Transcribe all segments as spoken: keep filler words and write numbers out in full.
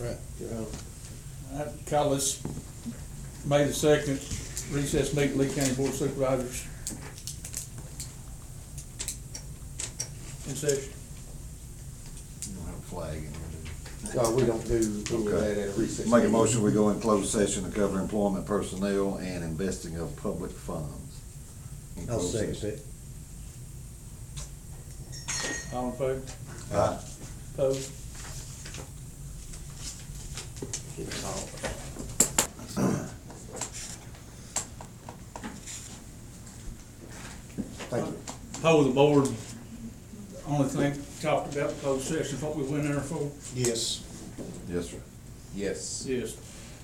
Right. Well, I call this May the second recess meeting, Lee County Board of Supervisors in session. You don't have a flag in here, No, we don't do any of do you? that at a recess. Okay. Make a meeting. motion, we go in closed session to cover employment personnel and investing of public funds. In I'll closed second session. that. All in favor? Aye. Opposed? Thank you. Poll the board, only thing talked about in closed session, is what we went there for. Yes. Yes, sir. Yes. Yes.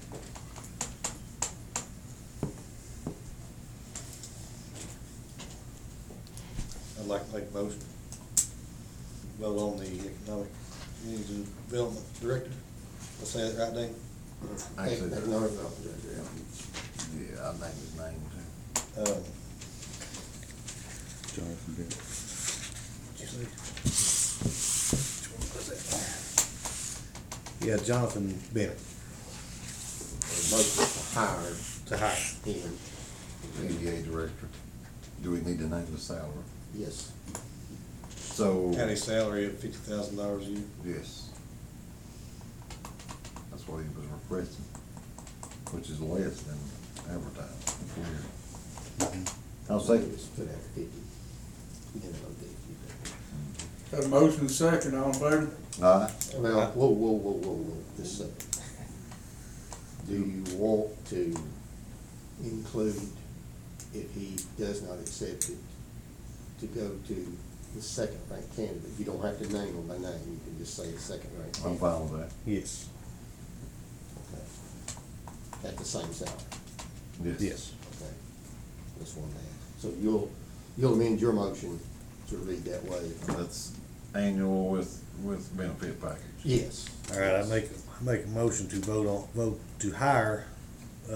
I'd like to make a motion. Vote on the economic communities and development director. I'll say it right, Dave? Actually, Hey, no, no, no, yeah. yeah, I named his name too. Um, Jonathan Bennett. what'd you say? Which one was that? Yeah, Jonathan Bennett Motion to hire to hire. him. E D A director. Do we need to name the salary? Yes. So. County salary of fifty thousand dollars a year. Yes. That's what he was requesting, which is less than advertised. I'll second. Just put out fifty. You know, fifty. Got a motion and a second, all in favor? Aye. Well, whoa, whoa, whoa, whoa, whoa, just a second. Do you want to include, if he does not accept it, to go to the second ranked candidate? You don't have to name them by name, you can just say the second ranked I'm candidate. fine with that. Yes. Okay. At the same salary, Yes. Yes. okay? Just one man. So you'll, you'll amend your motion to read that way? That's annual with, with benefit package. Yes. All right, I make, I make a motion to vote on, vote to hire, uh,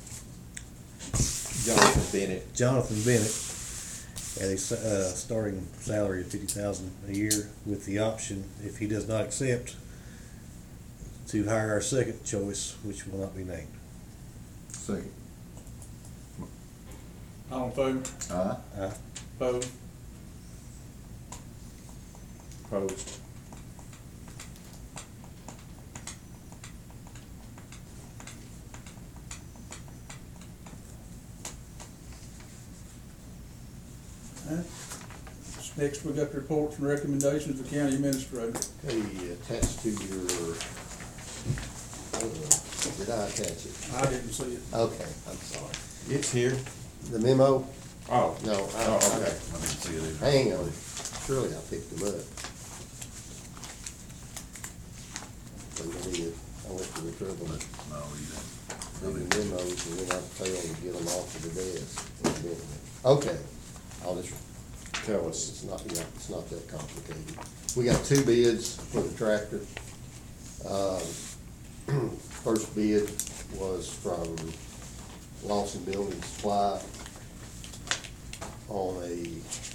Jonathan Bennett. Jonathan Bennett at a, sa- uh, starting salary of fifty thousand a year with the option, if he does not accept, to hire our second choice, which will not be named. Second. All in favor? Aye. Aye. Opposed? Opposed. Alright. Next, we got the reports and recommendations of the county administrator. Okay, attached to your, uh, did I attach it? I didn't see it. Okay, I'm sorry. It's here. The memo? Oh. No, I, Oh, okay. I didn't see it either. hang on, surely I picked them up. But I did, I went to the trouble of No, you didn't. reading memos and then I failed to get them off of the desk. Okay, I'll just tell us, it's not, yeah, it's not that complicated. We got two bids for the tractor. Um, First bid was from Lawson Building Supply on a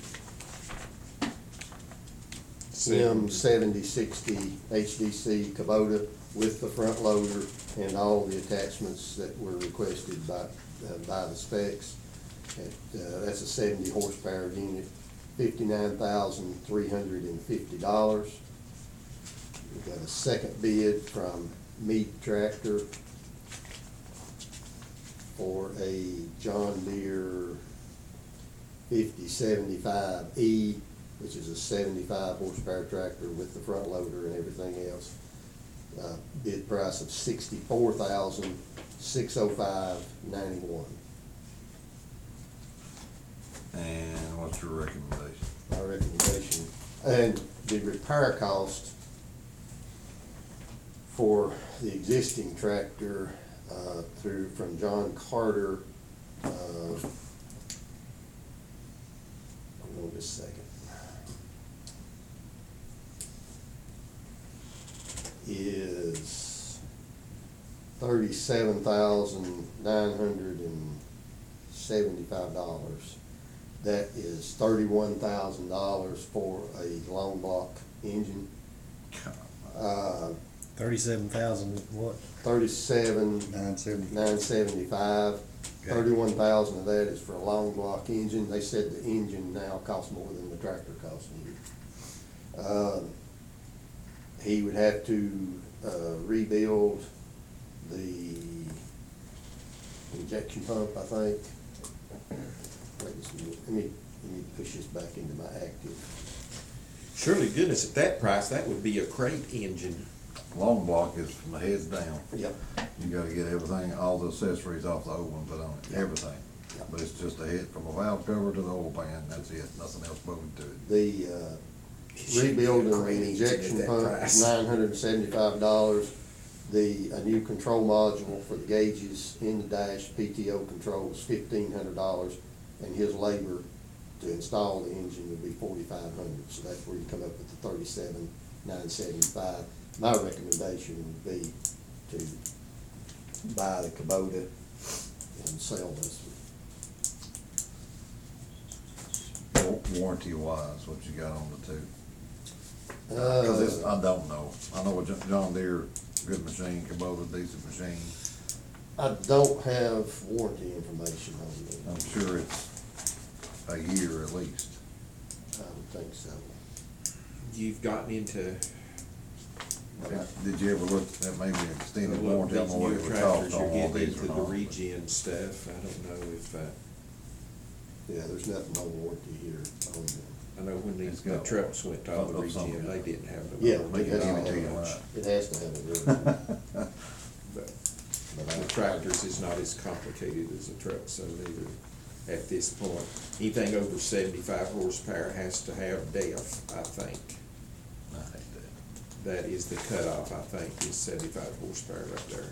M seventy sixty H D C Kubota with the front loader and all the attachments that were requested by, uh, by the specs. At, uh, that's a seventy horsepower unit, fifty-nine thousand three hundred and fifty dollars. We got a second bid from Meat Tractor for a John Deere fifty seventy-five E, which is a seventy-five horsepower tractor with the front loader and everything else. Uh, bid price of sixty-four thousand six hundred five ninety-one. And what's your recommendation? My recommendation, and the repair cost for the existing tractor, uh, through, from John Carter, uh, hold on just a second. Is thirty-seven thousand nine hundred and seventy-five dollars. That is thirty-one thousand dollars for a long block engine. Uh, Thirty-seven thousand, what? Thirty-seven, Nine seventy. nine seventy-five. Okay. Thirty-one thousand of that is for a long block engine. They said the engine now costs more than the tractor cost new. Uh, He would have to, uh, rebuild the injection pump, I think. Wait just a minute. Let me, let me push this back into my active. Surely goodness, at that price, that would be a crate engine. Long block is from the heads down. Yep. You gotta get everything, all the accessories off the old one, put on it, Yep. everything. Yep. But it's just a hit from a valve cover to the oil pan, that's it, nothing else bolted to it. The, uh, Should be a rebuilding the crate engine at injection that pump price. is nine hundred and seventy-five dollars. The, a new control module for the gauges in the dash, P T O control is fifteen hundred dollars. And his labor to install the engine would be forty-five hundred, so that's where you come up with the thirty-seven, nine seventy-five. My recommendation would be to buy the Kubota and sell this one. Wa- Warranty wise, what you got on the two? Uh, Cause it's, I don't know, I know a John- John Deere, good machine, Kubota, decent machine, I don't have warranty information on it. I'm sure it's a year at least. I would think so. You've gotten into Did you ever look at maybe an extended warranty, I these don't know what newer it would tractors, cost on you're one of getting these into or the not. regen stuff. I don't know if, uh, Yeah, there's nothing on warranty here on them. I know when these It's got- trucks went to all the of- of some- regen, they didn't have no. Yeah, warranty it has on to give it to you, them. right. It has to have a warranty. But but I- the tractors is not as complicated as a truck, so neither at this point. Anything over seventy-five horsepower has to have D E F, I think. I hate that. That is the cutoff, I think, is seventy-five horsepower right there.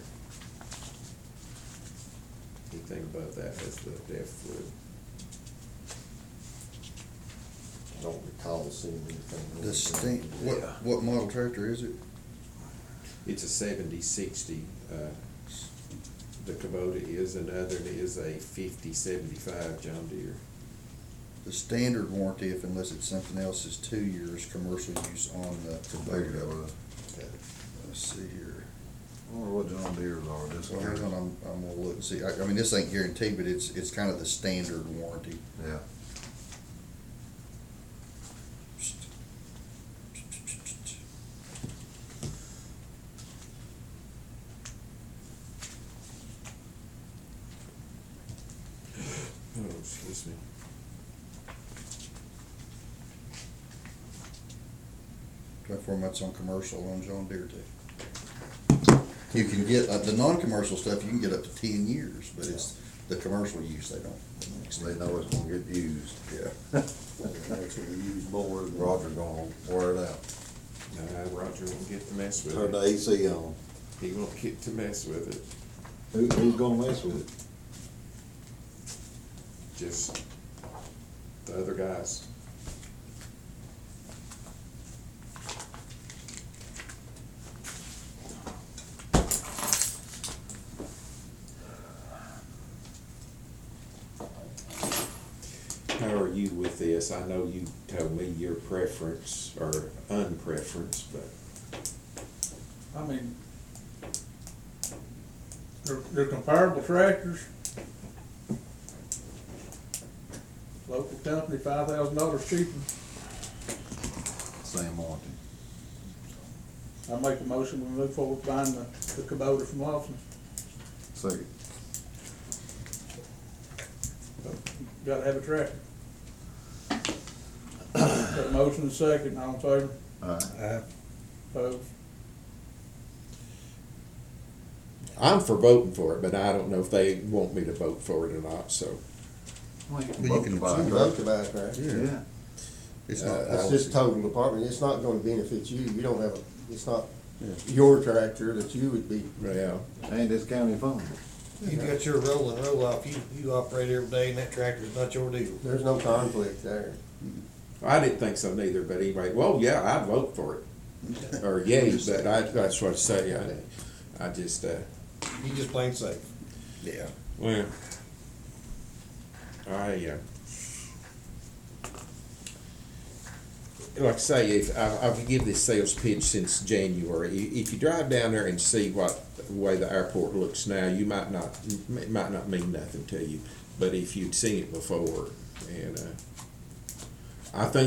Anything above that has the D E F fluid. I don't recall seeing anything. on The it. stain, what, Yeah. what model tractor is it? It's a seventy sixty, uh, the Kubota is, another is a fifty seventy-five John Deere. The standard warranty, if unless it's something else, is two years commercial use on the Compared to Kubota. other- Okay. Let's see here. I wonder what John Deere's are, just So hang curious. on, I'm, I'm gonna look and see. I, I mean, this ain't guaranteed, but it's, it's kind of the standard warranty. Yeah. Oh, excuse me. Twenty-four months on commercial on John Deere too. You can get, uh, the non-commercial stuff, you can get up to ten years, but it's the commercial use, they don't. They know it's gonna get used. Yeah. Actually, use more than. Roger's gonna wear it out. No, Roger won't get to mess with Turn the it. A C on. He won't get to mess with it. Who, who's gonna mess with it? Just the other guys. How are you with this? I know you told me your preference or unpreference, but I mean, they're, they're comparable tractors. Local company, five thousand dollars cheaper. Same warranty. I make a motion, we move forward buying the, the Kubota from Lawson. Second. Gotta have a tractor. Got a motion and a second, all in favor? Alright. I, Opposed? I'm for voting for it, but I don't know if they want me to vote for it or not, so. Well, you But can you vote can to buy You it. vote about it, right? Yeah. It's Uh, not, That's just total department. It's not gonna benefit you. You don't have a, it's not your tractor that you would be. Yeah. And it's county fund. you got your roll and roll off, you, you operate every day and that tractor's not your deal. There's no conflict there. I didn't think so neither, but anyway, well, yeah, I'd vote for it. Or yay, but I, that's what I say, I, I just, uh, You just plain safe. yeah. well, I, uh, like I say, if, I, I've give this sales pitch since January. I- If you drive down there and see what, the way the airport looks now, you might not, it might not mean nothing to you. But if you'd seen it before, and, uh, I think,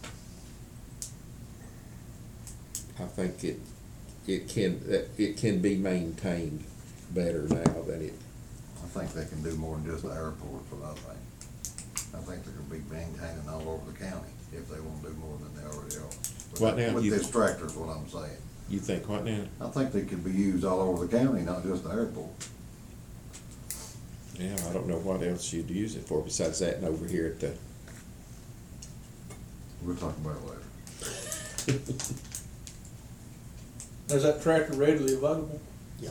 I think it, it can, it can be maintained better now than it, I think they can do more than just the airport, is what I think. I think they're gonna be maintaining all over the county if they wanna do more than they already are. With- What now? With You- this tractor is what I'm saying. you think what now? I think they could be used all over the county, not just the airport. Yeah, I don't know what else you'd use it for besides that and over here at the, We'll talk about it later. Is that tractor readily available? Yeah.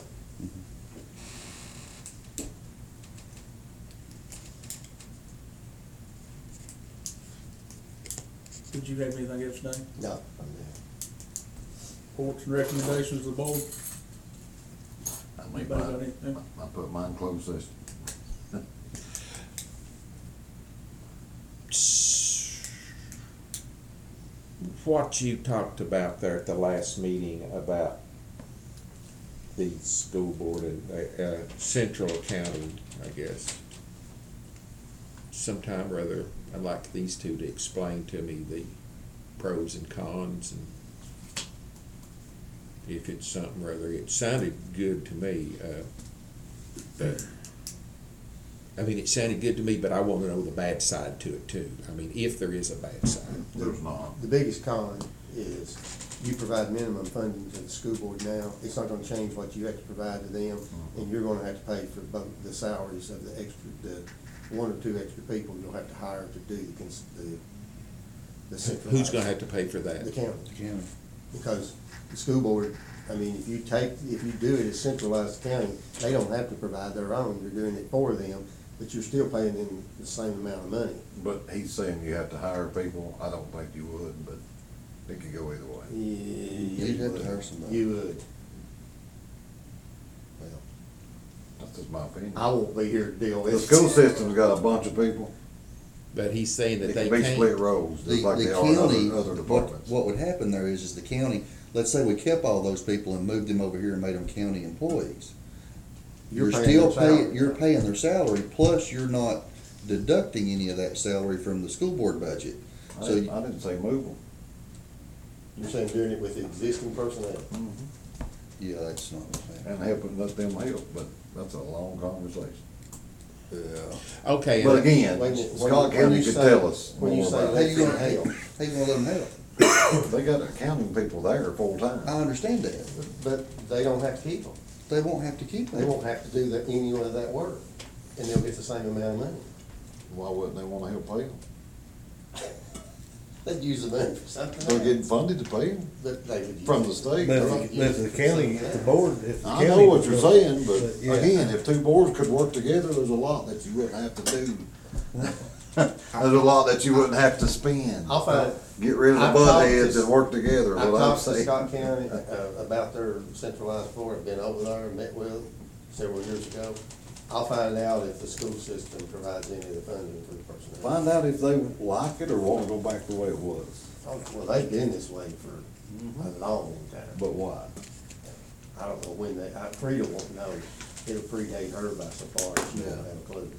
Did you have anything else, Dave? No. Reports and recommendations of the board? I make Anybody got mine, anything? I put mine closed session. what you talked about there at the last meeting about the school board and, uh, uh, central accounting, I guess. Sometime or other, I'd like these two to explain to me the pros and cons and if it's something or other. It sounded good to me, uh, but, I mean, it sounded good to me, but I wanna know the bad side to it too. I mean, if there is a bad side. There's not. The biggest con is you provide minimum funding to the school board now. It's not gonna change what you have to provide to them, and you're gonna have to pay for both the salaries of the extra, the one or two extra people you'll have to hire to do the, cons- the, the centralized. Who's gonna have to pay for that? The county. The county. Because the school board, I mean, if you take, if you do it as centralized county, they don't have to provide their own, you're doing it for them, but you're still paying them the same amount of money. But he's saying you have to hire people. I don't think you would, but it could go either way. Yeah, You'd have to hire somebody. You would. Well, That's just my opinion. I won't be here to deal with The it. school system's got a bunch of people. But he's saying that It they can be can't. split roles, The, just like the they are in county, other, other what, departments. what would happen there is, is the county, let's say we kept all those people and moved them over here and made them county employees. You're You're paying still their salary. paying, you're paying their salary, plus you're not deducting any of that salary from the school board budget. I So, didn't, I didn't say move them. You're saying doing it with existing personnel? yeah, that's not what's And happening. helping, let them help, but that's a long conversation. Yeah. Okay. But and- again, Wait a minute, when- Scott when County you could say- tell us when you more say about How let it. you gonna, them help. how you gonna let them help? They got accounting people there full time. I understand that. But they don't have to keep them. They won't have to keep They them. won't have to do that, any of that work, and they'll get the same amount of money. Why wouldn't they wanna help pay them? They'd use the money for something They're else. getting funded to pay them But they would use from it. the state. But Right. if, but if the county, if the board, if the I county. know what you're was- saying, but yeah. again, if two boards could work together, there's a lot that you wouldn't have to do. There's a lot that you wouldn't have to spend. I'll find, Get rid of the I've butt talked heads to- and work together, is I've what I'm talked to saying. Scott County, uh, about their centralized floor, I've been over there and met with them several years ago. I'll find out if the school system provides any of the funding for the personnel. Find out if they like it or want to go back the way it was. Oh, well, they've been this way for a long time. But why? I don't know when they, I, Frida won't know, it'll predate her by so far, she won't Yeah. have a clue.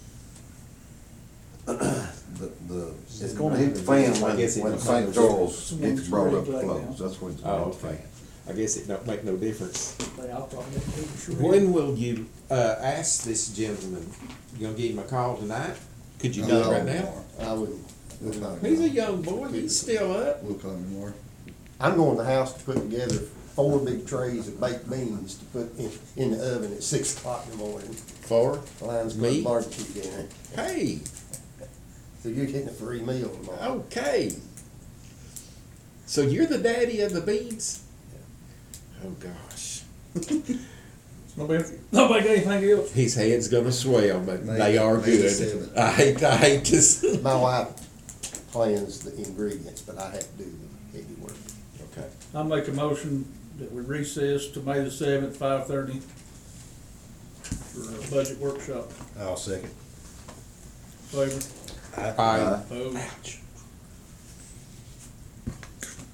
The, the, it's gonna hit the fan I when, guess it when don't Saint make Charles no gets brought up to difference. close, that's when it's Oh, gonna hit the okay. fan. I guess it don't make no difference. They all probably have to do sure. When will you, uh, ask this gentleman, you gonna give him a call tonight? Could you do it No, right now? tomorrow. I wouldn't. We'll call him He's a tomorrow. young boy, he's still up. We'll call him tomorrow. I'm going to the house to put together four big trays of baked beans to put in, in the oven at six o'clock in the morning. For? Lions Me? Club barbecue dinner. Hey, So you're getting a free meal tomorrow. okay. So you're the daddy of the beans? Oh, gosh. Nobody, nobody got anything else? His head's gonna swell, but May- they are May the good. seventh. I hate, I hate to. s- My wife plans the ingredients, but I have to do the heavy work. Okay. I make a motion that we recess to May the seventh, five thirty for a budget workshop. I'll second. Favor? Aye. Opposed? Ouch.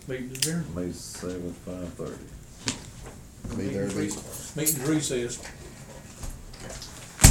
Meeting adjourned. May seventh, five thirty. Be there at least. Meeting recessed.